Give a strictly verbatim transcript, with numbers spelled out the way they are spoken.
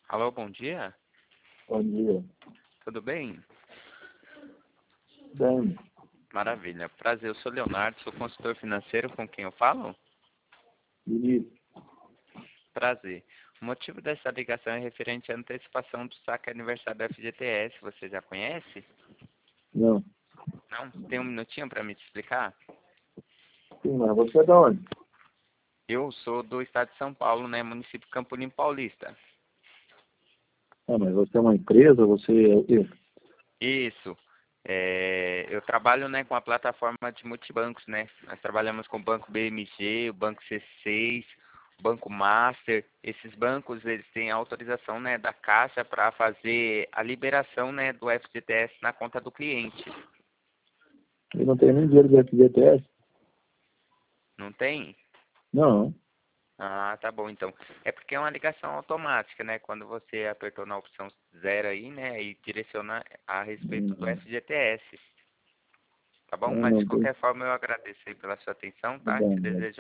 Alô, bom dia. Bom dia. Tudo bem? Bem, Maravilha. Prazer, eu sou Leonardo, sou consultor financeiro. Com quem eu falo? Felipe, Prazer. O motivo dessa ligação é referente à antecipação do saque aniversário da F G T S. Você já conhece? não. Não? Tem um minutinho para me te explicar? Sim, mas você é de onde? Eu sou do estado de São Paulo, né? Município de Campo Limpo Paulista. Ah, mas você é uma empresa, você é o quê? Isso. É, eu trabalho, né, com a plataforma de multibancos, né? Nós trabalhamos com o Banco B M G, o Banco C seis, o Banco Master. Esses bancos, eles têm autorização, né, da Caixa para fazer a liberação, né, do F G T S na conta do cliente. Eu não tenho nem dinheiro do F G T S. Não tem? Não. Ah, tá bom, então. É porque é uma ligação automática, né? Quando você apertou na opção zero aí, né, e direciona a respeito do Não, F G T S. Tá bom? não, Mas de não tem. qualquer forma eu agradeço aí pela sua atenção, Tá tá? Te bom, desejo